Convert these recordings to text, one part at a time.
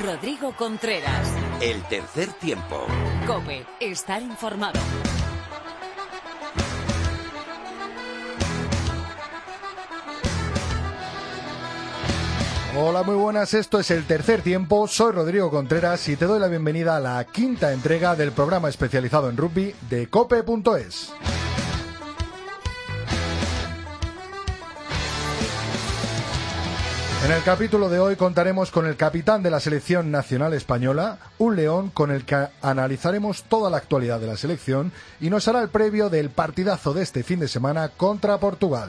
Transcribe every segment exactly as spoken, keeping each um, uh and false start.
Rodrigo Contreras. El tercer tiempo. COPE, estar informado. Hola, muy buenas, esto es El Tercer Tiempo, soy Rodrigo Contreras y te doy la bienvenida a la quinta entrega del programa especializado en rugby de cope punto es. En el capítulo de hoy contaremos con el capitán de la selección nacional española, un león con el que analizaremos toda la actualidad de la selección y nos hará el previo del partidazo de este fin de semana contra Portugal.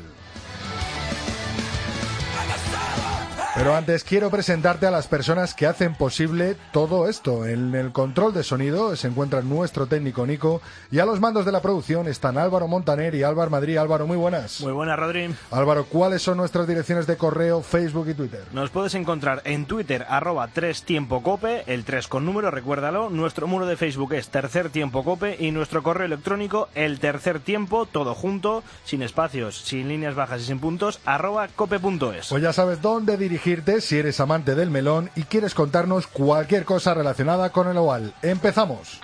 Pero antes quiero presentarte a las personas que hacen posible todo esto. En el control de sonido se encuentra nuestro técnico Nico y a los mandos de la producción están Álvaro Montaner y Álvaro Madrid. Álvaro, muy buenas. Muy buenas, Rodri. Álvaro, ¿cuáles son nuestras direcciones de correo, Facebook y Twitter? Nos puedes encontrar en Twitter, arroba tres tiempo cope, el tres con número, recuérdalo. Nuestro muro de Facebook es Tercer Tiempo Cope y nuestro correo electrónico, el tercer tiempo, todo junto, sin espacios, sin líneas bajas y sin puntos, arroba cope punto es. Pues ya sabes dónde dirigir si eres amante del melón y quieres contarnos cualquier cosa relacionada con el oval. ¡Empezamos!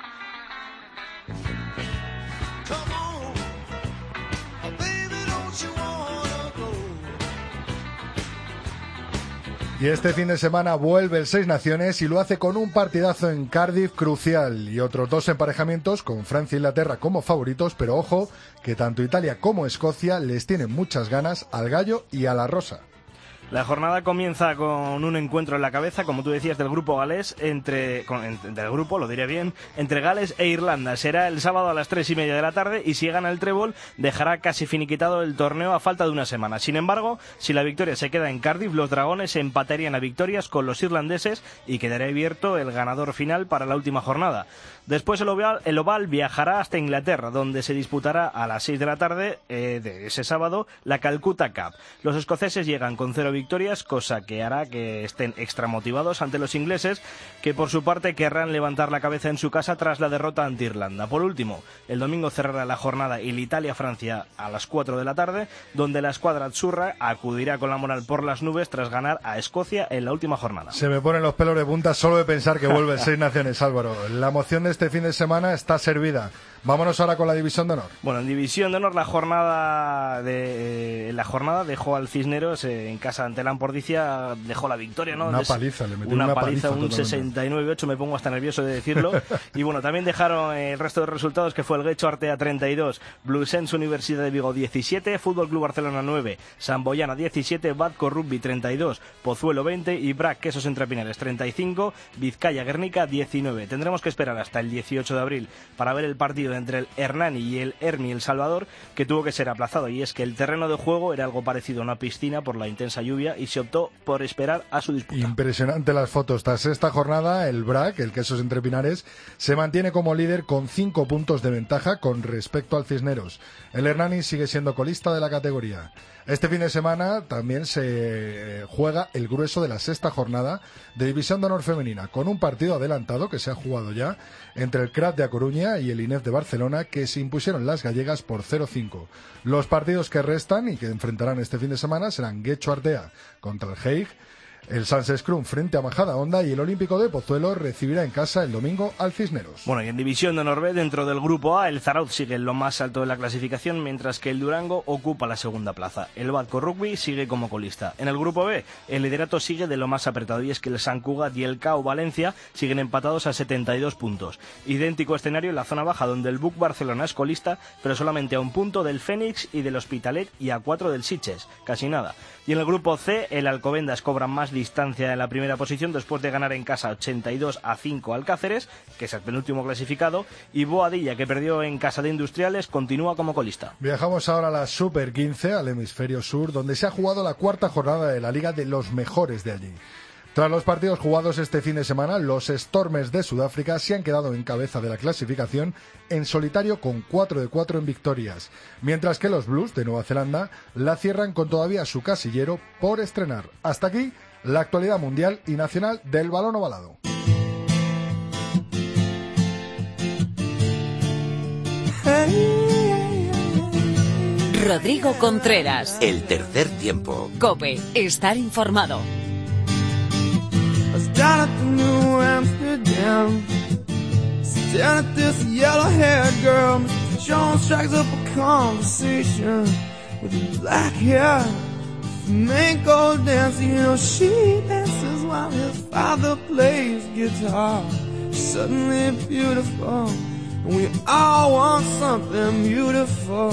Y este fin de semana vuelve el Seis Naciones y lo hace con un partidazo en Cardiff crucial y otros dos emparejamientos con Francia e Inglaterra como favoritos, pero ojo que tanto Italia como Escocia les tienen muchas ganas al gallo y a la rosa. La jornada comienza con un encuentro en la cabeza, como tú decías, del grupo galés, entre, con, del grupo, lo diré bien, entre Gales e Irlanda. Será el sábado a las tres y media de la tarde y si gana el trébol dejará casi finiquitado el torneo a falta de una semana. Sin embargo, si la victoria se queda en Cardiff, los dragones empatarían a victorias con los irlandeses y quedará abierto el ganador final para la última jornada. Después el oval, el oval viajará hasta Inglaterra, donde se disputará a las seis de la tarde eh, de ese sábado la Calcutta Cup. Los escoceses llegan con cero victorias, cosa que hará que estén extra motivados ante los ingleses, que por su parte querrán levantar la cabeza en su casa tras la derrota ante Irlanda. Por último, el domingo cerrará la jornada el Italia-Francia a las cuatro de la tarde, donde la escuadra azzurra acudirá con la moral por las nubes tras ganar a Escocia en la última jornada. Se me ponen los pelos de punta solo de pensar que vuelve el Seis Naciones, Álvaro. La emoción de este fin de semana está servida. Vámonos ahora con la División de Honor. Bueno, en División de Honor la jornada de eh, la jornada dejó al Cisneros eh, en casa ante la Ampordicia, dejó la victoria, ¿no? Una Des, paliza, le metió una, una paliza, paliza un sesenta y nueve ocho, me pongo hasta nervioso de decirlo. Y bueno, también dejaron eh, el resto de resultados, que fue el Guecho Artea treinta y dos, Bluesense Universidad de Vigo diecisiete, Fútbol Club Barcelona nueve, Samboyana diecisiete, Batco Rugby treinta y dos, Pozuelo veinte y Brac Quesos Entre Pinares treinta y cinco, Vizcaya Guernica diecinueve. Tendremos que esperar hasta el dieciocho de abril para ver el partido entre el Hernani y el Hermi El Salvador, que tuvo que ser aplazado, y es que el terreno de juego era algo parecido a una piscina por la intensa lluvia y se optó por esperar a su disputa. Impresionante las fotos. Tras esta jornada, el Brac, el Quesos Entre Pinares, se mantiene como líder con cinco puntos de ventaja con respecto al Cisneros. El Hernani sigue siendo colista de la categoría. Este fin de semana también se juega el grueso de la sexta jornada de División de Honor Femenina, con un partido adelantado que se ha jugado ya entre el C R A T de A Coruña y el I N E F de Barcelona, que se impusieron las gallegas por cero cinco. Los partidos que restan y que enfrentarán este fin de semana serán Guecho Artea contra el Haig, el Sans Scrum frente a Majadahonda y el Olímpico de Pozuelo recibirá en casa el domingo al Cisneros. Bueno, y en División de Honor B, dentro del Grupo A, el Zarauz sigue en lo más alto de la clasificación, mientras que el Durango ocupa la segunda plaza. El Batco Rugby sigue como colista. En el Grupo B, el liderato sigue de lo más apretado, y es que el Sant Cugat y el C A O Valencia siguen empatados a setenta y dos puntos. Idéntico escenario en la zona baja, donde el B U C Barcelona es colista, pero solamente a un punto del Fénix y del Hospitalet y a cuatro del Sitges, casi nada. Y en el Grupo C, el Alcobendas cobra más distancia en la primera posición después de ganar en casa ochenta y dos a cinco al Cáceres, que es el penúltimo clasificado, y Boadilla, que perdió en casa de Industriales, continúa como colista. Viajamos ahora a la Super quince, al hemisferio sur, donde se ha jugado la cuarta jornada de la Liga de los mejores de allí. Tras los partidos jugados este fin de semana, los Stormers de Sudáfrica se han quedado en cabeza de la clasificación en solitario con cuatro de cuatro en victorias, mientras que los Blues de Nueva Zelanda la cierran con todavía su casillero por estrenar. Hasta aquí la actualidad mundial y nacional del balón ovalado. Rodrigo Contreras. El tercer tiempo. COPE, estar informado. Stop. down at the New Amsterdam, staring at this yellow-haired girl. Mister Jones strikes up a conversation with the black hair, flamenco dancing. You know, she dances while his father plays guitar. She's suddenly beautiful, and we all want something beautiful.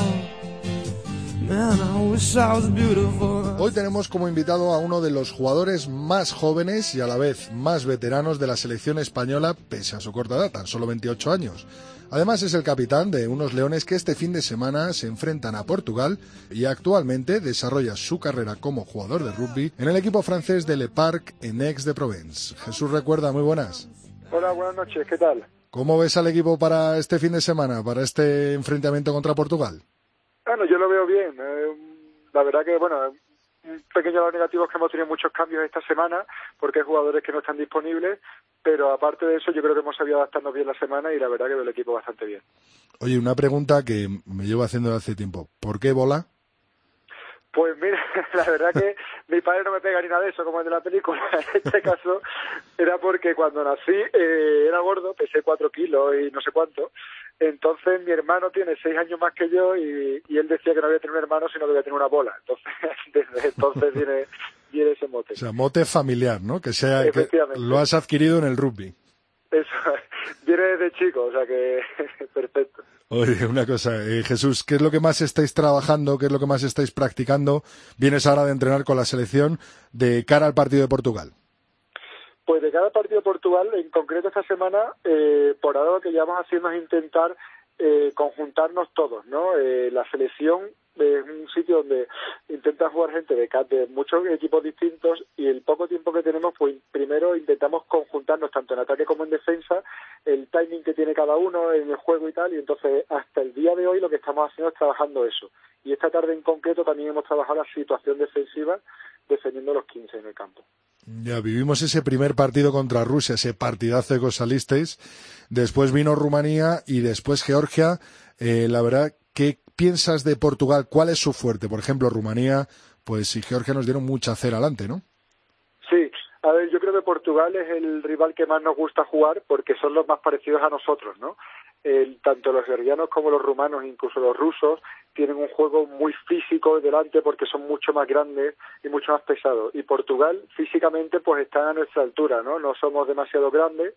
Man, I wish I was beautiful. Hoy tenemos como invitado a uno de los jugadores más jóvenes y a la vez más veteranos de la selección española, pese a su corta edad, tan solo veintiocho años. Además es el capitán de unos leones que este fin de semana se enfrentan a Portugal y actualmente desarrolla su carrera como jugador de rugby en el equipo francés de Le Parc en Aix-de-Provence. Jesús Recuerda, muy buenas. Hola, buenas noches, ¿qué tal? ¿Cómo ves al equipo para este fin de semana, para este enfrentamiento contra Portugal? Bueno, yo lo veo bien. Eh, la verdad que, bueno, un pequeño lado negativo es que hemos tenido muchos cambios esta semana porque hay jugadores que no están disponibles, pero aparte de eso yo creo que hemos sabido adaptarnos bien la semana y la verdad que veo el equipo bastante bien. Oye, una pregunta que me llevo haciendo hace tiempo. ¿Por qué bola? Pues mira, la verdad que mi padre no me pega ni nada de eso, como en la película. En este caso era porque cuando nací eh, era gordo, pesé cuatro kilos y no sé cuánto. Entonces mi hermano tiene seis años más que yo y, y él decía que no voy a tener un hermano, sino que voy a tener una bola. Entonces, desde entonces viene, viene ese mote. O sea, mote familiar, ¿no? Que sea que lo has adquirido en el rugby. Eso, viene desde chico, o sea que perfecto. Oye, una cosa, eh, Jesús, ¿qué es lo que más estáis trabajando, qué es lo que más estáis practicando? Vienes ahora de entrenar con la selección de cara al partido de Portugal. Pues de cada partido de Portugal, en concreto esta semana, eh, por ahora lo que llevamos haciendo es intentar eh, conjuntarnos todos, ¿no? Eh, la selección es un sitio donde intenta jugar gente de, de muchos equipos distintos y el poco tiempo que tenemos, pues primero intentamos conjuntarnos tanto en ataque como en defensa, el timing que tiene cada uno en el juego y tal, y entonces hasta el día de hoy lo que estamos haciendo es trabajando eso. Y esta tarde en concreto también hemos trabajado la situación defensiva defendiendo los quince en el campo. Ya vivimos ese primer partido contra Rusia, ese partidazo que os salisteis. Después vino Rumanía y después Georgia. Eh, la verdad, ¿qué piensas de Portugal? ¿Cuál es su fuerte? Por ejemplo, Rumanía, pues y Georgia nos dieron mucha cera adelante, ¿no? Sí, a ver, yo creo que Portugal es el rival que más nos gusta jugar porque son los más parecidos a nosotros, ¿no? El, tanto los georgianos como los rumanos, incluso los rusos, tienen un juego muy físico delante porque son mucho más grandes y mucho más pesados. Y Portugal físicamente pues está a nuestra altura, ¿no? No somos demasiado grandes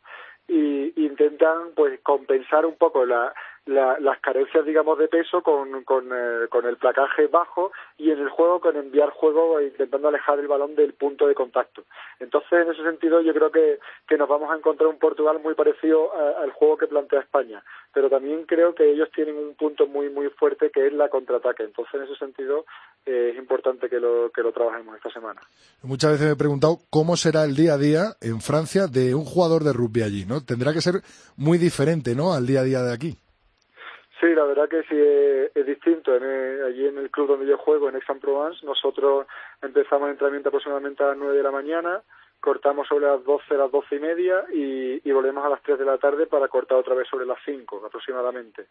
y intentan pues compensar un poco la, la, las carencias, digamos, de peso con, con, eh, con el placaje bajo y en el juego con enviar juego e intentando alejar el balón del punto de contacto. Entonces, en ese sentido, yo creo que, que nos vamos a encontrar un Portugal muy parecido a, al juego que plantea España, pero también creo que ellos tienen un punto muy muy fuerte que es la contraataque. Entonces, en ese sentido, eh, es importante que lo, que lo trabajemos esta semana. Muchas veces me he preguntado cómo será el día a día en Francia de un jugador de rugby allí, ¿no? Tendrá que ser muy diferente, ¿no?, al día a día de aquí. Sí, la verdad que sí es, es distinto. En el, allí en el club donde yo juego, en Aix-en-Provence, nosotros empezamos el entrenamiento aproximadamente a las nueve de la mañana, cortamos sobre las doce, las doce y media y, y volvemos a las tres de la tarde para cortar otra vez sobre las cinco aproximadamente.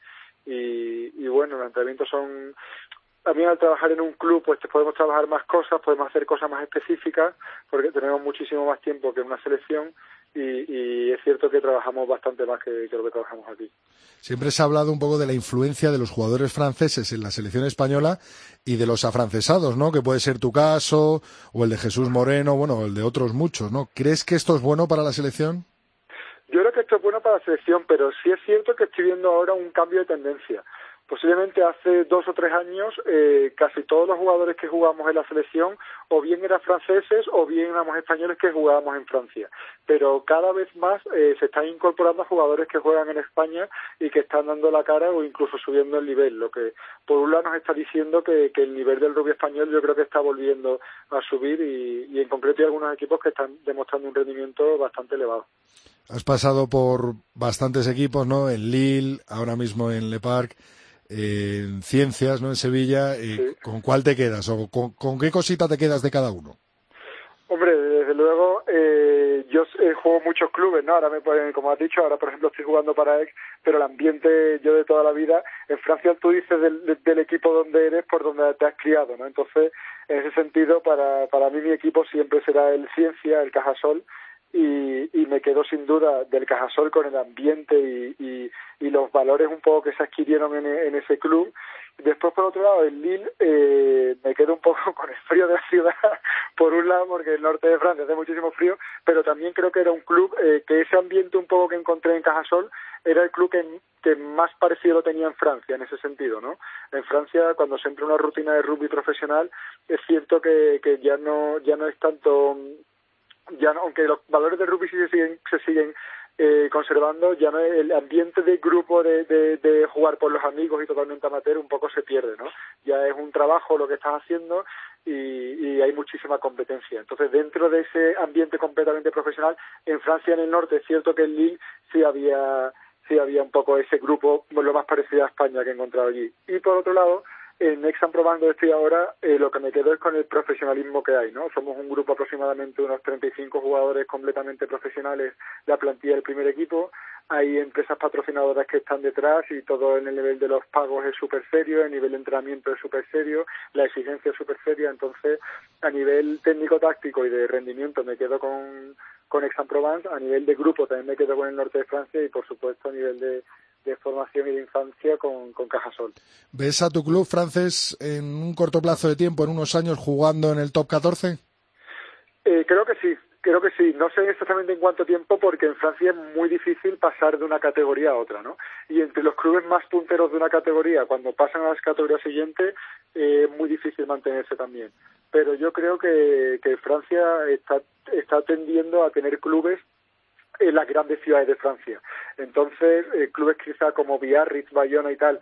Y, y bueno, los entrenamientos son... También al trabajar en un club pues podemos trabajar más cosas, podemos hacer cosas más específicas porque tenemos muchísimo más tiempo que en una selección y, y es cierto que trabajamos bastante más que, que lo que trabajamos aquí. Siempre se ha hablado un poco de la influencia de los jugadores franceses en la selección española y de los afrancesados, ¿no? Que puede ser tu caso o el de Jesús Moreno, bueno, el de otros muchos, ¿no? ¿Crees que esto es bueno para la selección? Yo creo que esto es bueno para la selección, pero sí es cierto que estoy viendo ahora un cambio de tendencia. Posiblemente hace dos o tres años eh, casi todos los jugadores que jugamos en la selección o bien eran franceses o bien éramos españoles que jugábamos en Francia. Pero cada vez más eh, se están incorporando jugadores que juegan en España y que están dando la cara o incluso subiendo el nivel. Lo que por un lado nos está diciendo que, que el nivel del rugby español yo creo que está volviendo a subir y, y en concreto hay algunos equipos que están demostrando un rendimiento bastante elevado. Has pasado por bastantes equipos, ¿no? En Lille, ahora mismo en Le Parc. Eh, en Ciencias, ¿no?, en Sevilla, eh, sí. ¿Con cuál te quedas o con, con qué cosita te quedas de cada uno? Hombre, desde luego, eh, yo eh, juego muchos clubes, ¿no? Ahora, me, como has dicho, ahora por ejemplo estoy jugando para Aix, pero el ambiente yo de toda la vida, en Francia tú dices del, del equipo donde eres por donde te has criado, ¿no? Entonces, en ese sentido, para, para mí mi equipo siempre será el Ciencia, el Cajasol, y, y me quedo sin duda del Cajasol con el ambiente y, y, y los valores un poco que se adquirieron en, en ese club. Después, por otro lado, el Lille, eh, me quedo un poco con el frío de la ciudad, por un lado, porque el norte de Francia hace muchísimo frío, pero también creo que era un club eh, que ese ambiente un poco que encontré en Cajasol era el club que, que más parecido lo tenía en Francia, en ese sentido, ¿no? En Francia, cuando se entra una rutina de rugby profesional, es cierto que, que ya no ya no es tanto, ya no, aunque los valores del rugby sí se siguen, se siguen Eh, conservando, ya no el ambiente de grupo de, de, de jugar por los amigos y totalmente amateur un poco se pierde, ¿no? Ya es un trabajo lo que estás haciendo y, y hay muchísima competencia. Entonces, dentro de ese ambiente completamente profesional, en Francia, en el norte, es cierto que en Lille sí había sí había un poco ese grupo, lo más parecido a España que he encontrado allí. Y por otro lado, en Aix-en-Provence, donde estoy ahora, eh, lo que me quedo es con el profesionalismo que hay, ¿no? Somos un grupo aproximadamente de unos treinta y cinco jugadores completamente profesionales, la plantilla del primer equipo. Hay empresas patrocinadoras que están detrás y todo en el nivel de los pagos es súper serio, el nivel de entrenamiento es súper serio, la exigencia es súper seria. Entonces, a nivel técnico-táctico y de rendimiento me quedo con, con Aix-en-Provence, a nivel de grupo también me quedo con el norte de Francia y, por supuesto, a nivel de de formación y de infancia con, con Cajasol. ¿Ves a tu club francés en un corto plazo de tiempo, en unos años, jugando en el top catorce? Eh, creo que sí, creo que sí. No sé exactamente en cuánto tiempo, porque en Francia es muy difícil pasar de una categoría a otra, ¿no? Y entre los clubes más punteros de una categoría, cuando pasan a las categorías siguientes, eh, es muy difícil mantenerse también. Pero yo creo que, que Francia está, está tendiendo a tener clubes en las grandes ciudades de Francia. Entonces, eh, clubes quizá como Biarritz, Bayona y tal,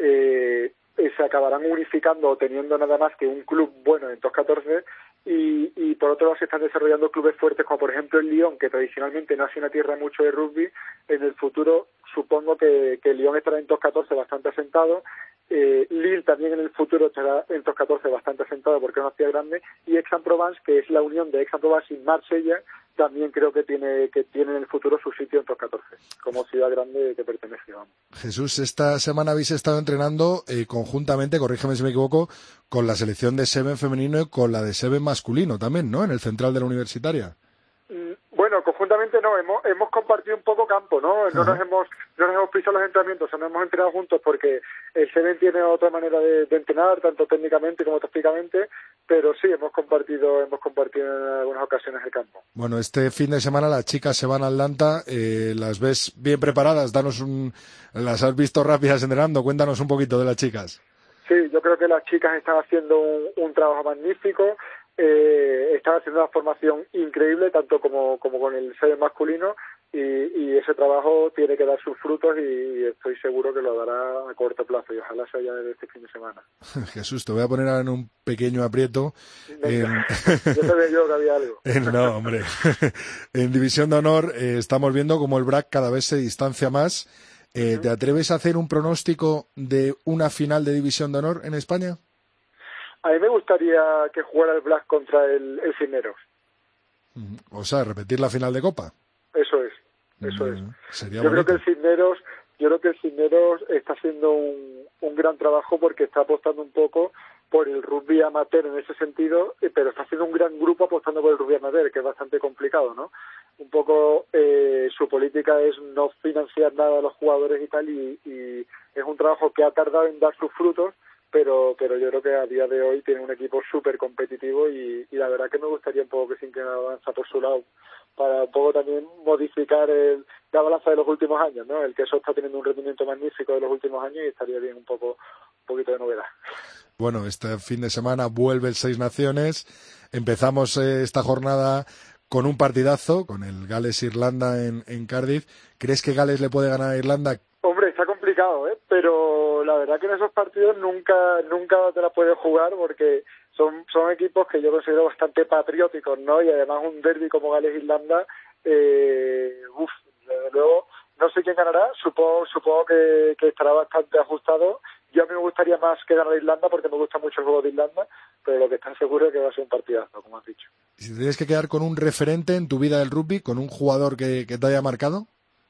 eh, eh, se acabarán unificando o teniendo nada más que un club bueno en top catorce, y, y por otro lado se están desarrollando clubes fuertes como por ejemplo el Lyon, que tradicionalmente no ha sido una tierra mucho de rugby. En el futuro supongo que, que el Lyon estará en top catorce bastante asentado. Eh, Lille también en el futuro estará en top catorce bastante asentado porque es una ciudad grande, y Aix-en-Provence, que es la unión de Aix-en-Provence y Marsella, también creo que tiene que tiene en el futuro su sitio en top catorce como ciudad grande que pertenece. Vamos. Jesús, esta semana habéis estado entrenando eh, conjuntamente, corrígeme si me equivoco, con la selección de Seven femenino y con la de Seven masculino también, ¿no? En el central de la Universitaria. Bueno, conjuntamente no, hemos hemos compartido un poco campo, ¿no? No Ajá. nos hemos no nos hemos pisado los entrenamientos, o sea, no hemos entrenado juntos porque el Seven tiene otra manera de, de entrenar, tanto técnicamente como tácticamente, pero sí hemos compartido hemos compartido en algunas ocasiones el campo. Bueno, este fin de semana las chicas se van a Atlanta, eh, las ves bien preparadas, danos un, las has visto rápidas entrenando, cuéntanos un poquito de las chicas. Sí, yo creo que las chicas están haciendo un, un trabajo magnífico. Eh, están haciendo una formación increíble, tanto como, como con el Seven masculino, y, y ese trabajo tiene que dar sus frutos y estoy seguro que lo dará a corto plazo y ojalá sea ya desde este fin de semana. Jesús, te voy a poner ahora en un pequeño aprieto. En... Yo sabía yo que había algo. No, hombre. En División de Honor eh, estamos viendo como el B R A C cada vez se distancia más. Eh, ¿Te atreves a hacer un pronóstico de una final de División de Honor en España? A mí me gustaría que jugara el Black contra el, el Cisneros. O sea, repetir la final de Copa. Eso es, eso Mm, es. sería Yo bonito. creo que el Cisneros, yo creo que el Cisneros está haciendo un, un gran trabajo porque está apostando un poco por el rugby amateur en ese sentido, eh, pero está haciendo un gran grupo apostando por el rugby amateur, que es bastante complicado, ¿no? Un poco eh, su política es no financiar nada a los jugadores y tal, y, y es un trabajo que ha tardado en dar sus frutos, pero pero yo creo que a día de hoy tiene un equipo súper competitivo y, y la verdad que me gustaría un poco que se inclinara la balanza por su lado para un poco también modificar el, la balanza de los últimos años, ¿no? El que eso está teniendo un rendimiento magnífico de los últimos años y estaría bien un poco un poquito de novedad. Bueno, este fin de semana vuelve el Seis Naciones. Empezamos eh, esta jornada con un partidazo, con el Gales-Irlanda en, en Cardiff. ¿Crees que Gales le puede ganar a Irlanda? Hombre, está complicado, ¿eh? Pero la verdad que en esos partidos nunca nunca te la puedes jugar porque son son equipos que yo considero bastante patrióticos, ¿no? Y además un derbi como Gales-Irlanda, eh, uff, desde luego, no sé quién ganará, supongo supongo que, que estará bastante ajustado. Yo a mí me gustaría más que ganar Irlanda porque me gusta mucho el juego de Irlanda, pero lo que está seguro es que va a ser un partidazo, como has dicho. Si te tienes que quedar con un referente en tu vida del rugby, con un jugador que, que te haya marcado,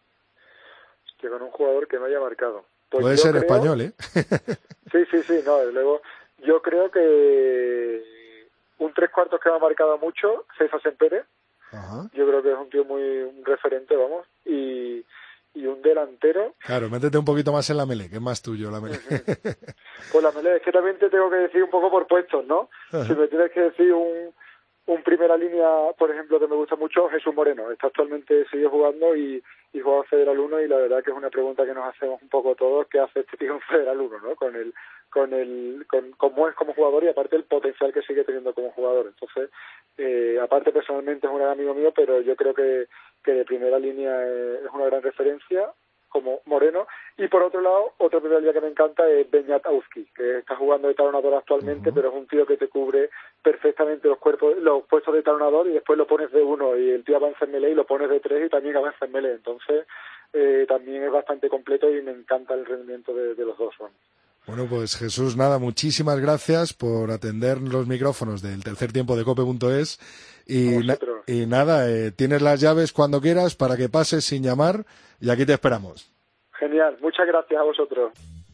Que con un jugador que no haya marcado. Pues puede yo ser creo- español, ¿eh? Sí, sí, sí, no, desde luego. Yo creo que un tres cuartos que me ha marcado mucho, César Sempere, Ajá. Yo creo que es un tío muy un referente, vamos, y, y un delantero. Claro, métete un poquito más en la melee, que es más tuyo la melee. Pues la melee, es que también te tengo que decir un poco por puestos, ¿no? Ajá. Si me tienes que decir un, un primera línea, por ejemplo, que me gusta mucho, Jesús Moreno. Está actualmente, sigue jugando y, y juega en Federal uno, y la verdad que es una pregunta que nos hacemos un poco todos, ¿qué hace este tío en Federal uno, ¿no? Con el con el con cómo es como jugador y aparte el potencial que sigue teniendo como jugador. Entonces, eh, aparte personalmente es un gran amigo mío, pero yo creo que, que de primera línea eh, es una gran referencia como Moreno. Y por otro lado, otro primera línea que me encanta es Beñat Auski, que está jugando de talonador actualmente, uh-huh. pero es un tío que te cubre perfectamente los cuerpos, los puestos de talonador, y después lo pones de uno y el tío avanza en melee y lo pones de tres y también avanza en melee. Entonces, eh, también es bastante completo y me encanta el rendimiento de, de los dos. Bueno. Bueno, pues Jesús, nada, muchísimas gracias por atender los micrófonos del tercer tiempo de cope punto es y, na- y nada, eh, tienes las llaves cuando quieras para que pases sin llamar y aquí te esperamos. Genial, muchas gracias a vosotros.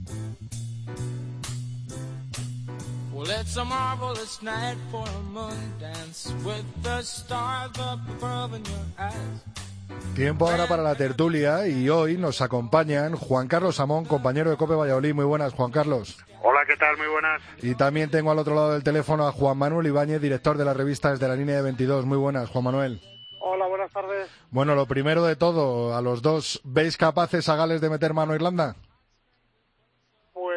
Well, it's a marvelous night for a moon dance with the stars up above in your eyes. Tiempo ahora para la tertulia y hoy nos acompañan Juan Carlos Amón, compañero de Cope Valladolid. Muy buenas, Juan Carlos. Hola, ¿qué tal? Muy buenas. Y también tengo al otro lado del teléfono a Juan Manuel Ibáñez, director de la revista Desde la Línea de veintidós. Muy buenas, Juan Manuel. Hola, buenas tardes. Bueno, lo primero de todo, a los dos, ¿veis capaces a Gales de meter mano a Irlanda? Pues...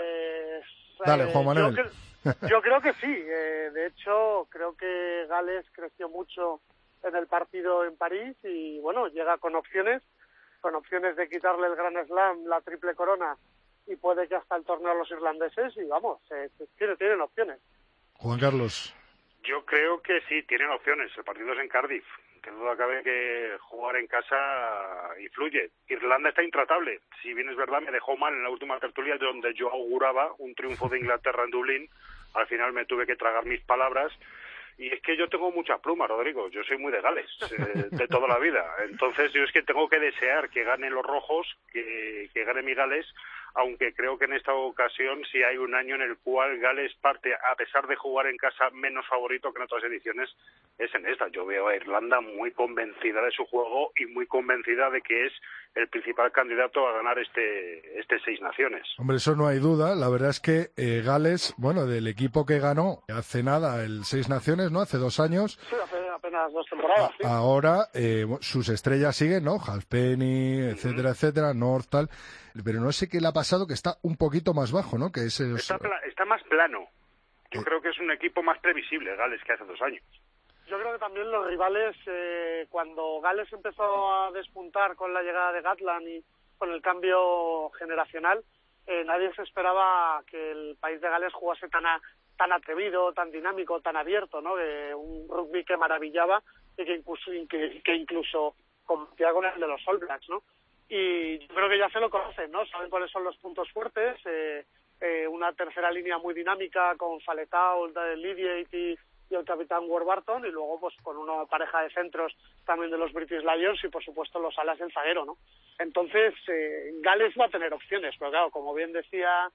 Dale, Juan Manuel. Yo, cre- yo creo que sí. Eh, de hecho, creo que Gales creció mucho en el partido en París y, bueno, llega con opciones, con opciones de quitarle el Grand Slam, la triple corona, y puede que hasta el torneo a los irlandeses, y vamos, eh, tienen, tienen opciones. Juan Carlos. Yo creo que sí, tienen opciones. El partido es en Cardiff. Que duda cabe que jugar en casa influye. Irlanda está intratable. Si bien es verdad, me dejó mal en la última tertulia donde yo auguraba un triunfo de Inglaterra en Dublín. Al final me tuve que tragar mis palabras. Y es que yo tengo mucha pluma, Rodrigo. Yo soy muy de Gales, eh, de toda la vida. Entonces yo es que tengo que desear que ganen los rojos, que, que gane mi Gales, aunque creo que en esta ocasión sí hay un año en el cual Gales parte, a pesar de jugar en casa, menos favorito que en otras ediciones, es en esta. Yo veo a Irlanda muy convencida de su juego y muy convencida de que es el principal candidato a ganar este este Seis Naciones. Hombre, eso no hay duda. La verdad es que eh, Gales, bueno, del equipo que ganó hace nada el Seis Naciones, ¿no? Hace dos años. Sí, hace apenas dos temporadas. Sí. Ahora eh, sus estrellas siguen, ¿no? Halfpenny, etcétera, uh-huh. etcétera, North, tal. Pero no sé qué le ha pasado, que está un poquito más bajo, ¿no? Que es el... está, pla- está más plano. Yo eh... creo que es un equipo más previsible, Gales, que hace dos años. Yo creo que también los rivales, eh, cuando Gales empezó a despuntar con la llegada de Gatland y con el cambio generacional, eh, nadie se esperaba que el país de Gales jugase tan a, tan atrevido, tan dinámico, tan abierto, ¿no? Eh, un rugby que maravillaba y que incluso, que, que incluso competía con el de los All Blacks, ¿no? Y yo creo que ya se lo conocen, ¿no? Saben cuáles son los puntos fuertes, eh, eh, una tercera línea muy dinámica con Faletau, Lydiate y y el capitán Warburton, y luego pues con una pareja de centros también de los British Lions y por supuesto los alas del zaguero, ¿no? Entonces eh, Gales va a tener opciones, pero claro, como bien decía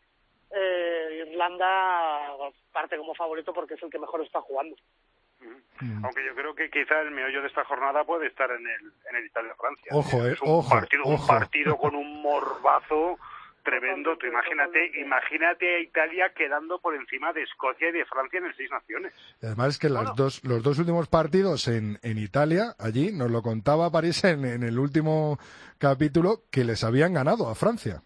eh, Irlanda parte como favorito porque es el que mejor está jugando. Mm. Aunque yo creo que quizá el meollo de esta jornada puede estar en el en el Italia-Francia. Ojo, eh, es un ojo, partido, ojo. un partido con un morbazo tremendo. Tú imagínate, imagínate a Italia quedando por encima de Escocia y de Francia en el Seis Naciones. Además es que bueno. las dos, los dos últimos partidos en, en Italia, allí, nos lo contaba París en, en el último capítulo, que les habían ganado a Francia.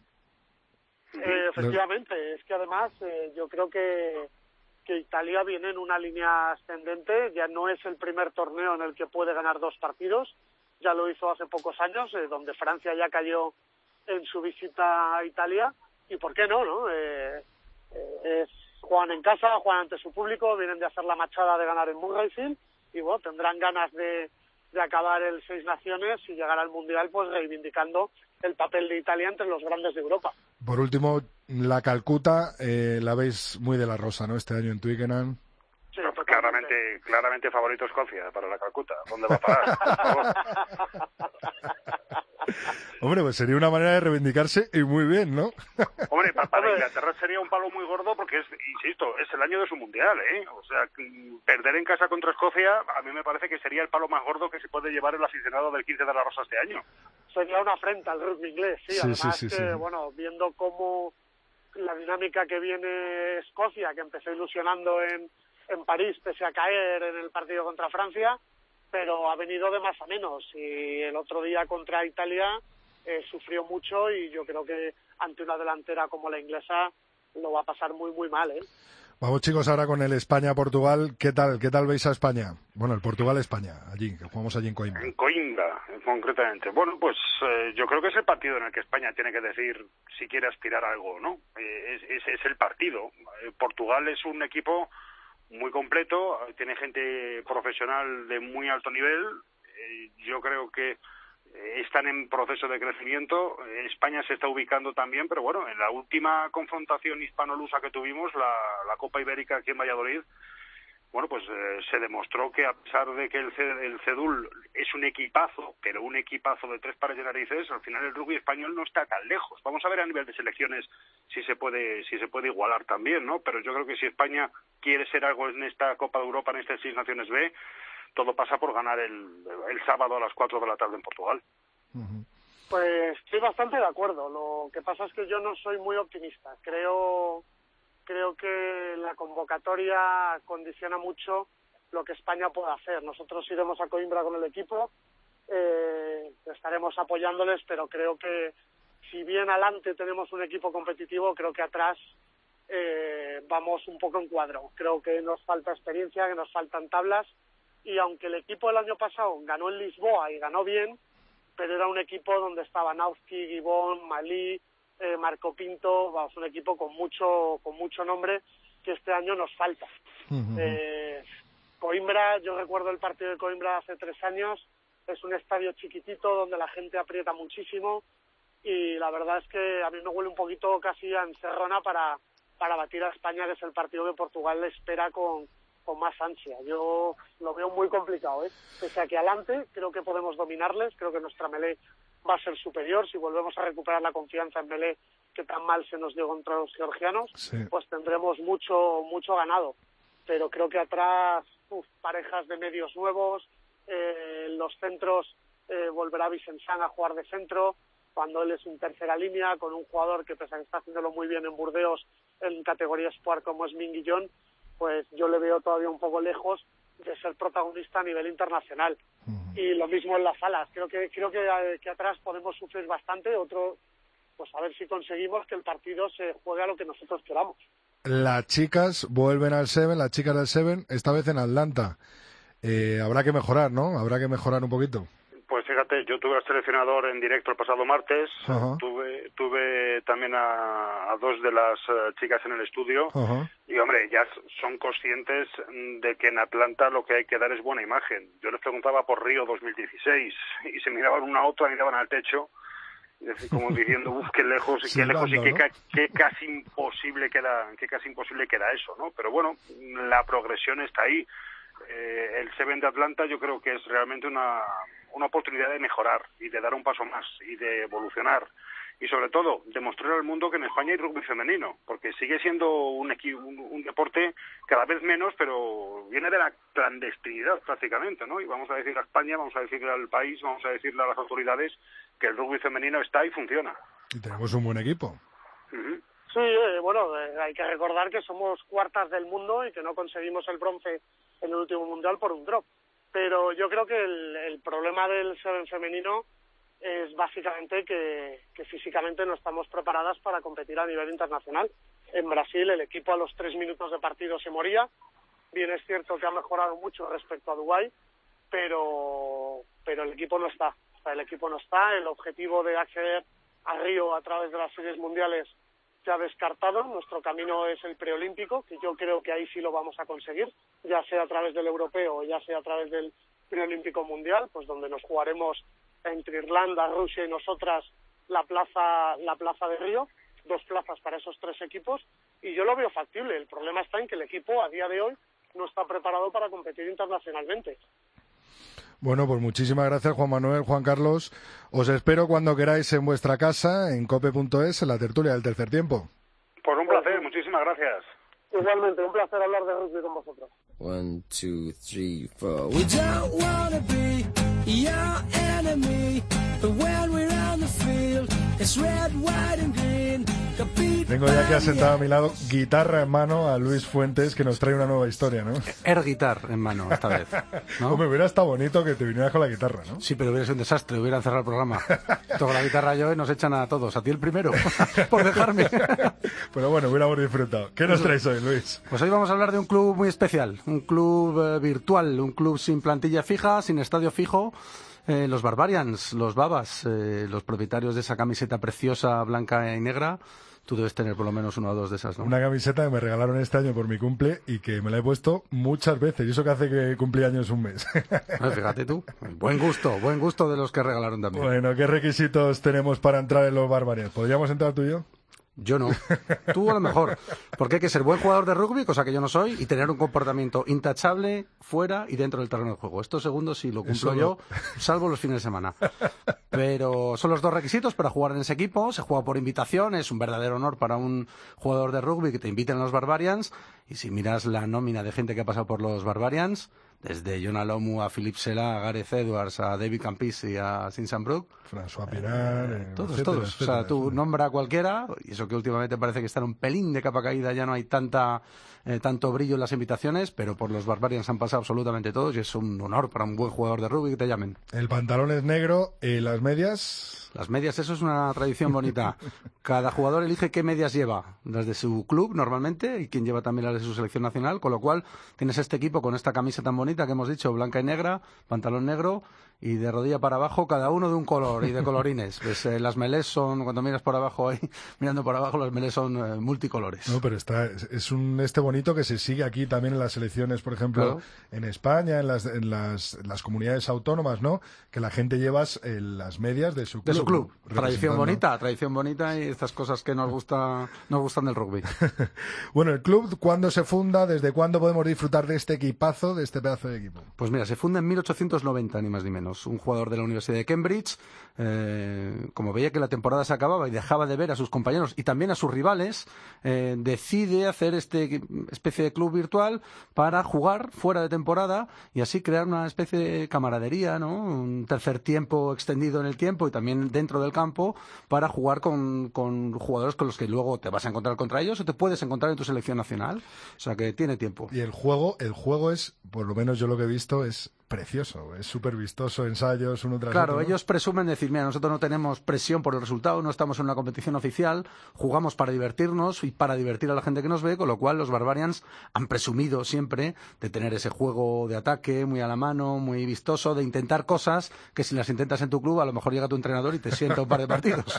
Eh, efectivamente, es que además eh, yo creo que, que Italia viene en una línea ascendente, ya no es el primer torneo en el que puede ganar dos partidos, ya lo hizo hace pocos años, eh, donde Francia ya cayó en su visita a Italia, y por qué no, ¿no? Eh, eh, es, juegan en casa, juegan ante su público, vienen de hacer la machada de ganar en Murrayfield, y bueno, tendrán ganas de, de acabar el Seis Naciones y llegar al Mundial, pues reivindicando el papel de Italia entre los grandes de Europa. Por último, la Calcuta, eh, la veis muy de la rosa, ¿no? Este año en Twickenham. Sí, no, pues claramente, claramente favorito Escocia para la Calcuta. ¿Dónde va a parar? Por favor. Hombre, pues sería una manera de reivindicarse y muy bien, ¿no? Hombre, para, para Inglaterra sería un palo muy gordo porque, es, insisto, es el año de su mundial, ¿eh? O sea, perder en casa contra Escocia a mí me parece que sería el palo más gordo que se puede llevar el aficionado del quince de la Rosa este año. Sería una afrenta al rugby inglés, sí. Sí, Además sí, sí, que, sí. bueno, viendo cómo la dinámica que viene Escocia, que empezó ilusionando en, en París, pese a caer en el partido contra Francia, pero ha venido de más a menos. Y el otro día contra Italia eh, sufrió mucho y yo creo que ante una delantera como la inglesa lo va a pasar muy, muy mal, ¿eh? Vamos, chicos, ahora con el España-Portugal. ¿Qué tal? ¿Qué tal veis a España? Bueno, el Portugal-España, allí, que jugamos allí en Coimbra. En Coimbra, concretamente. Bueno, pues eh, yo creo que es el partido en el que España tiene que decir si quiere aspirar a algo, ¿no? Eh, es, es, es el partido. Eh, Portugal es un equipo muy completo, tiene gente profesional de muy alto nivel. Eh, yo creo que están en proceso de crecimiento. España se está ubicando también, pero bueno, en la última confrontación hispano-lusa que tuvimos, la, la Copa Ibérica aquí en Valladolid, bueno, pues eh, se demostró que a pesar de que el, el Cedul es un equipazo, pero un equipazo de tres pares de narices, al final el rugby español no está tan lejos. Vamos a ver a nivel de selecciones si se puede si se puede igualar también, ¿no? Pero yo creo que si España quiere ser algo en esta Copa de Europa, en este Seis Naciones B, todo pasa por ganar el, el sábado a las cuatro de la tarde en Portugal. Uh-huh. Pues estoy bastante de acuerdo. Lo que pasa es que yo no soy muy optimista. Creo creo que la convocatoria condiciona mucho lo que España pueda hacer. Nosotros iremos a Coimbra con el equipo, eh, estaremos apoyándoles, pero creo que si bien adelante tenemos un equipo competitivo, creo que atrás eh, vamos un poco en cuadro. Creo que nos falta experiencia, que nos faltan tablas, y aunque el equipo el año pasado ganó en Lisboa y ganó bien, pero era un equipo donde estaban Nauski, Gibón, Malí, eh, Marco Pinto, vamos, un equipo con mucho con mucho nombre que este año nos falta. Uh-huh. Eh, Coimbra, yo recuerdo el partido de Coimbra hace tres años, es un estadio chiquitito donde la gente aprieta muchísimo y la verdad es que a mí me huele un poquito casi a encerrona para, para batir a España, que es el partido que Portugal le espera con, con más ansia. Yo lo veo muy complicado, ¿eh? Pese a que adelante creo que podemos dominarles, creo que nuestra melee va a ser superior. Si volvemos a recuperar la confianza en melee que tan mal se nos dio contra los georgianos, sí, pues tendremos mucho mucho ganado. Pero creo que atrás, uf, parejas de medios nuevos, eh, los centros, eh, volverá Vicensán a jugar de centro, cuando él es un tercera línea, con un jugador que pese a que está haciéndolo muy bien en Burdeos, en categoría Sport como es Minguillón, pues yo le veo todavía un poco lejos de ser protagonista a nivel internacional. Uh-huh. Y lo mismo en las alas. Creo que creo que, que atrás podemos sufrir bastante. Otro, pues a ver si conseguimos que el partido se juegue a lo que nosotros queramos. Las chicas vuelven al Seven, las chicas del Seven, esta vez en Atlanta. Eh, habrá que mejorar, ¿no? Habrá que mejorar un poquito. Pues fíjate, yo tuve al seleccionador en directo el pasado martes, uh-huh. tuve tuve también a, a dos de las uh, chicas en el estudio, uh-huh. y hombre, ya son conscientes de que en Atlanta lo que hay que dar es buena imagen. Yo les preguntaba por Río dos mil dieciséis y se miraban una a otra, miraban al techo, como diciendo, uff, qué lejos, qué sí, lejos y qué, ¿no? qué, qué casi imposible queda, qué casi imposible queda eso, ¿no? Pero bueno, la progresión está ahí. Eh, el Seven de Atlanta yo creo que es realmente una, una oportunidad de mejorar y de dar un paso más y de evolucionar y sobre todo demostrar al mundo que en España hay rugby femenino, porque sigue siendo un, un, un deporte cada vez menos, pero viene de la clandestinidad prácticamente, ¿no? Y vamos a decir a España, vamos a decirle al país, vamos a decirle a las autoridades que el rugby femenino está y funciona. Y tenemos un buen equipo. Uh-huh. Sí, eh, bueno, eh, hay que recordar que somos cuartas del mundo y que no conseguimos el bronce en el último mundial por un drop. Pero yo creo que el, el problema del Seven femenino es básicamente que, que físicamente no estamos preparadas para competir a nivel internacional. En Brasil el equipo a los tres minutos de partido se moría. Bien es cierto que ha mejorado mucho respecto a Dubái, pero, pero el equipo no está. O sea, el equipo no está. El objetivo de acceder a Río a través de las series mundiales se ha descartado. Nuestro camino es el preolímpico, que yo creo que ahí sí lo vamos a conseguir, ya sea a través del europeo o ya sea a través del preolímpico mundial, pues donde nos jugaremos entre Irlanda, Rusia y nosotras la plaza la plaza de Río, dos plazas para esos tres equipos, y yo lo veo factible. El problema está en que el equipo a día de hoy no está preparado para competir internacionalmente. Bueno, pues muchísimas gracias, Juan Manuel, Juan Carlos. Os espero cuando queráis en vuestra casa, en cope punto es, en la tertulia del tercer tiempo. Pues un placer, muchísimas gracias. Igualmente, un placer hablar de rugby con vosotros. One, two, three, four. We don't wanna be your enemy, but when we're on the field, it's red, white and green. Tengo ya aquí asentado a mi lado, guitarra en mano, a Luis Fuentes, que nos trae una nueva historia, ¿no? Air guitar en mano, esta vez, ¿no? Hombre, hubiera estado bonito que te vinieras con la guitarra, ¿no? Sí, pero hubiera sido un desastre, hubieran cerrado el programa. Toco la guitarra yo y nos echan a todos, a ti el primero, por dejarme. Pero bueno, hubiéramos disfrutado. ¿Qué nos traes hoy, Luis? Pues hoy vamos a hablar de un club muy especial, un club eh, virtual, un club sin plantilla fija, sin estadio fijo. Eh, los Barbarians, los Babas, eh, los propietarios de esa camiseta preciosa blanca y negra. Tú debes tener por lo menos una o dos de esas, ¿no? Una camiseta que me regalaron este año por mi cumple y que me la he puesto muchas veces. Y eso que hace que cumplí años un mes. Ah, fíjate tú. Buen gusto, buen gusto de los que regalaron también. Bueno, ¿qué requisitos tenemos para entrar en los Barbarians? ¿Podríamos entrar tú y yo? Yo no. Tú a lo mejor. Porque hay que ser buen jugador de rugby, cosa que yo no soy, y tener un comportamiento intachable fuera y dentro del terreno de juego. Estos segundos sí lo cumplo Eso yo, salvo los fines de semana. Pero son los dos requisitos para jugar en ese equipo. Se juega por invitación. Es un verdadero honor para un jugador de rugby que te inviten a los Barbarians. Y si miras la nómina de gente que ha pasado por los Barbarians, desde John Alomu a Philip Sela, a Gareth Edwards, a David Campisi y a Sinsan Brook. François Pirar. Eh, todos, etcétera, todos. etcétera, o sea, tú sí. nombra a cualquiera, y eso que últimamente parece que está en un pelín de capa caída, ya no hay tanta eh, tanto brillo en las invitaciones, pero por los Barbarians han pasado absolutamente todos y es un honor para un buen jugador de rugby que te llamen. El pantalón es negro, y las medias... Las medias, eso es una tradición bonita. Cada jugador elige qué medias lleva, las de su club normalmente, y quien lleva también las de su selección nacional, con lo cual tienes este equipo con esta camisa tan bonita que hemos dicho, blanca y negra, pantalón negro, y de rodilla para abajo, cada uno de un color y de colorines. Pues, eh, las melés son, cuando miras por abajo ahí, mirando por abajo, las melés son eh, multicolores. No, pero está, es un este bonito que se sigue aquí también en las selecciones, por ejemplo, Claro. en España, en las, en las, en las comunidades autónomas, ¿no? Que la gente lleva eh, las medias de su club. De su club. ¿no? Tradición Representando. bonita, tradición bonita y estas cosas que nos gusta, nos gustan del rugby. Bueno, el club, ¿cuándo se funda? ¿Desde cuándo podemos disfrutar de este equipazo, de este pedazo de equipo? Pues mira, se funda en mil ochocientos noventa, ni más ni menos. Un jugador de la Universidad de Cambridge, eh, como veía que la temporada se acababa y dejaba de ver a sus compañeros y también a sus rivales, eh, decide hacer este especie de club virtual para jugar fuera de temporada y así crear una especie de camaradería, ¿no? Un tercer tiempo extendido en el tiempo y también dentro del campo para jugar con, con jugadores con los que luego te vas a encontrar contra ellos o te puedes encontrar en tu selección nacional. O sea que tiene tiempo. Y el juego, el juego es, por lo menos yo lo que he visto, es precioso, es súper vistoso, ensayos uno tras Claro, otro, ¿no? ellos presumen decir, mira, nosotros no tenemos presión por el resultado, no estamos en una competición oficial, jugamos para divertirnos y para divertir a la gente que nos ve, con lo cual los Barbarians han presumido siempre de tener ese juego de ataque muy a la mano, muy vistoso, de intentar cosas que si las intentas en tu club, a lo mejor llega tu entrenador y te sienta un par de partidos.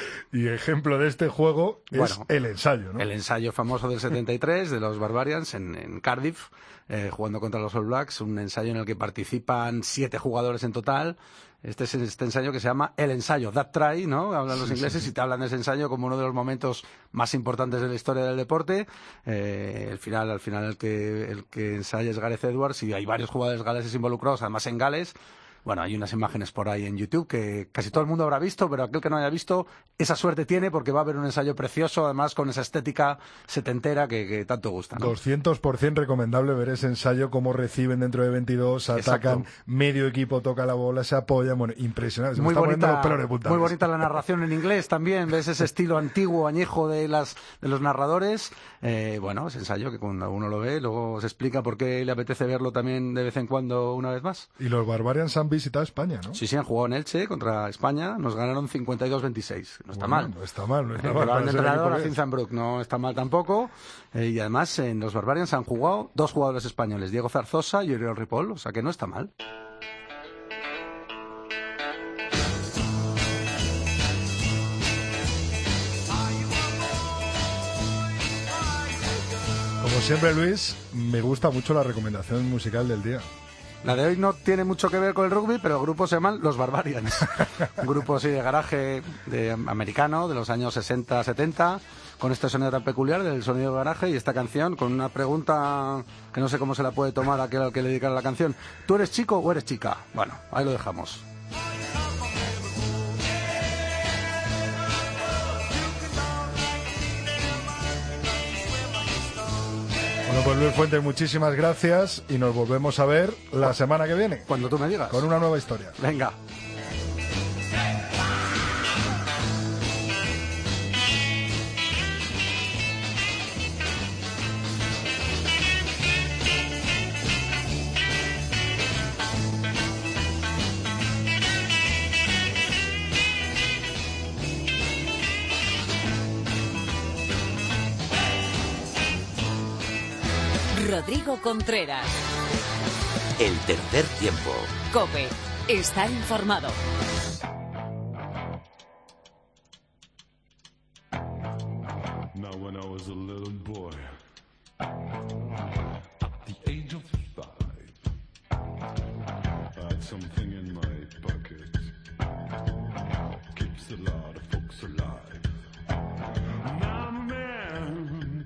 Y ejemplo de este juego es Bueno, el ensayo, ¿no? El ensayo famoso del setenta y tres de los Barbarians en, en Cardiff, eh, jugando contra los All Blacks, un ensayo en el que participan siete jugadores en total. Este es este ensayo que se llama el ensayo, that try, ¿no? Hablan los Sí, ingleses sí. y te hablan de ese ensayo como uno de los momentos más importantes de la historia del deporte. Eh, el final, al final el que, el que ensaya es Gareth Edwards y hay varios jugadores galeses involucrados, además en Gales. Bueno, hay unas imágenes por ahí en YouTube que casi todo el mundo habrá visto, pero aquel que no haya visto, esa suerte tiene porque va a haber un ensayo precioso, además con esa estética setentera que, que tanto gusta, ¿no? doscientos por ciento recomendable ver ese ensayo, cómo reciben dentro de veintidós, atacan, Exacto. medio equipo toca la bola, se apoyan, bueno, impresionante, se me Muy están poniendo bonita, los pelos de punta. muy bonita la narración en inglés también, ves ese estilo antiguo, añejo de las de los narradores. Eh, bueno, ese ensayo que cuando uno lo ve, luego se explica por qué le apetece verlo también de vez en cuando una vez más. Y los Barbarians han visitado España, ¿no? Sí, sí, han jugado en Elche contra España, nos ganaron cincuenta y dos veintiséis. No está Bueno, mal. No está mal, no está Eh, mal. llevaban para de ser el entrenador a equipo que es. Vincent Brook, no está mal tampoco. Eh, y además en los Barbarians han jugado dos jugadores españoles, Diego Zarzosa y Oriol Ripoll, o sea que no está mal. Como siempre, Luis, me gusta mucho la recomendación musical del día. La de hoy no tiene mucho que ver con el rugby, pero el grupo se llama Los Barbarians. Un grupo así de garaje de americano de los años sesenta setenta, con este sonido tan peculiar del sonido de garaje y esta canción con una pregunta que no sé cómo se la puede tomar a aquel al que le dedicaron la canción. ¿Tú eres chico o eres chica? Bueno, ahí lo dejamos. Bueno, pues Luis Fuentes, muchísimas gracias y nos volvemos a ver la semana que viene. Cuando tú me digas. Con una nueva historia. Venga. Rodrigo Contreras. El tercer tiempo. COPE. Estar informado. Now when I was a little boy, at the age of five, I had something in my pocket, keeps a lot of folks alive. Now man.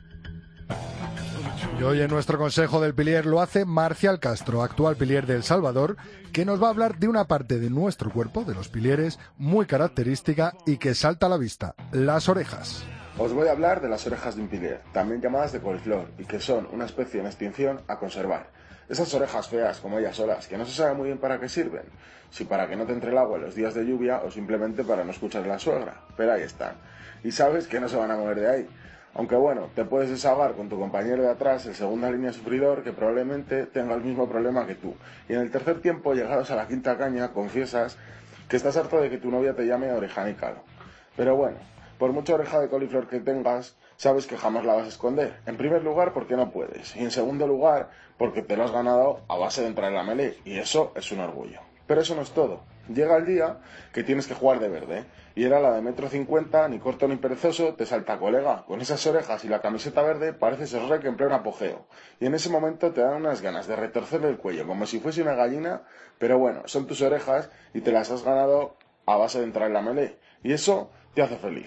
Y hoy en nuestro Consejo del Pilier lo hace Marcial Castro, actual pilier de El Salvador, que nos va a hablar de una parte de nuestro cuerpo, de los pilieres, muy característica y que salta a la vista, las orejas. Os voy a hablar de las orejas de un pilier, también llamadas de coliflor, y que son una especie en extinción a conservar. Esas orejas feas, como ellas solas, que no se sabe muy bien para qué sirven, si para que no te entre el agua en los días de lluvia o simplemente para no escuchar a la suegra, pero ahí están. Y sabes que no se van a mover de ahí. Aunque bueno, te puedes desahogar con tu compañero de atrás, el segunda línea sufridor, que probablemente tenga el mismo problema que tú. Y en el tercer tiempo, llegados a la quinta caña, confiesas que estás harto de que tu novia te llame orejanícalo. Pero bueno, por mucha oreja de coliflor que tengas, sabes que jamás la vas a esconder. En primer lugar, porque no puedes. Y en segundo lugar, porque te lo has ganado a base de entrar en la melee. Y eso es un orgullo. Pero eso no es todo. Llega el día que tienes que jugar de verde. Y era la de metro cincuenta, ni corto ni perezoso, te salta colega. Con esas orejas y la camiseta verde pareces el rey en pleno apogeo. Y en ese momento te dan unas ganas de retorcerle el cuello, como si fuese una gallina. Pero bueno, son tus orejas y te las has ganado a base de entrar en la melee. Y eso te hace feliz.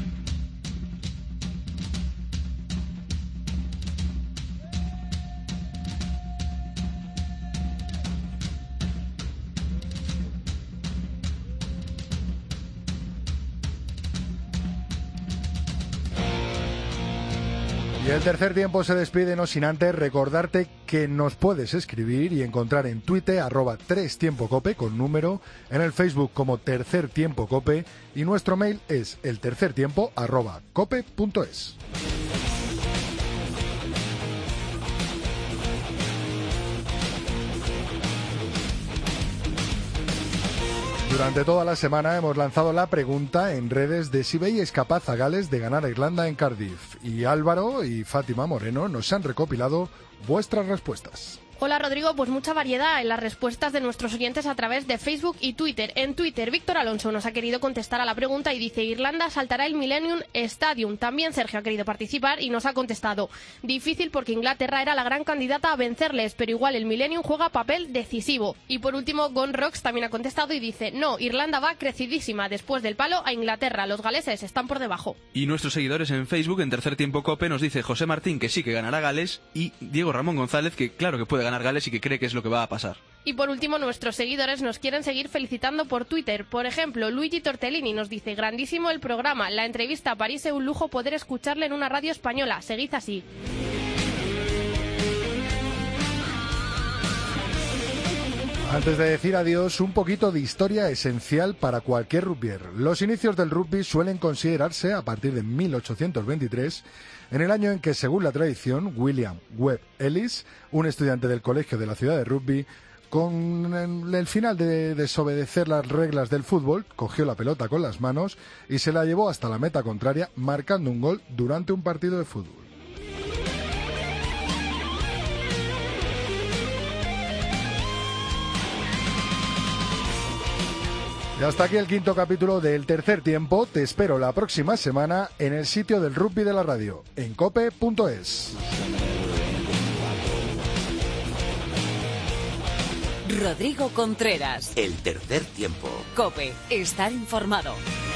Y el tercer tiempo se despide, no sin antes recordarte que nos puedes escribir y encontrar en Twitter, arroba tres tiempo cope con número, en el Facebook como Tercer Tiempo Cope, y nuestro mail es el tercer tiempo arroba cope punto es. Durante toda la semana hemos lanzado la pregunta en redes de si veíais capaz a Gales de ganar a Irlanda en Cardiff. Y Álvaro y Fátima Moreno nos han recopilado vuestras respuestas. Hola Rodrigo, pues mucha variedad en las respuestas de nuestros oyentes a través de Facebook y Twitter. En Twitter, Víctor Alonso nos ha querido contestar a la pregunta y dice: Irlanda saltará el Millennium Stadium. También Sergio ha querido participar y nos ha contestado: difícil porque Inglaterra era la gran candidata a vencerles, pero igual el Millennium juega papel decisivo. Y por último, Gon Rocks también ha contestado y dice: no, Irlanda va crecidísima. Después del palo a Inglaterra, los galeses están por debajo. Y nuestros seguidores en Facebook, en Tercer Tiempo Cope, nos dice José Martín que sí que ganará Gales y Diego Ramón González que claro que puede ganar Gales y que cree que es lo que va a pasar. Y por último, nuestros seguidores nos quieren seguir felicitando por Twitter. Por ejemplo, Luigi Tortellini nos dice: grandísimo el programa, la entrevista a París es un lujo poder escucharle en una radio española, seguid así. Antes de decir adiós, un poquito de historia esencial para cualquier rugbier. Los inicios del rugby suelen considerarse a partir de mil ochocientos veintitrés, en el año en que, según la tradición, William Webb Ellis, un estudiante del colegio de la ciudad de Rugby, con el final de desobedecer las reglas del fútbol, cogió la pelota con las manos y se la llevó hasta la meta contraria, marcando un gol durante un partido de fútbol. Y hasta aquí el quinto capítulo del Tercer Tiempo. Te espero la próxima semana en el sitio del rugby de la radio, en cope punto es. Rodrigo Contreras. El tercer tiempo. COPE. Estar informado.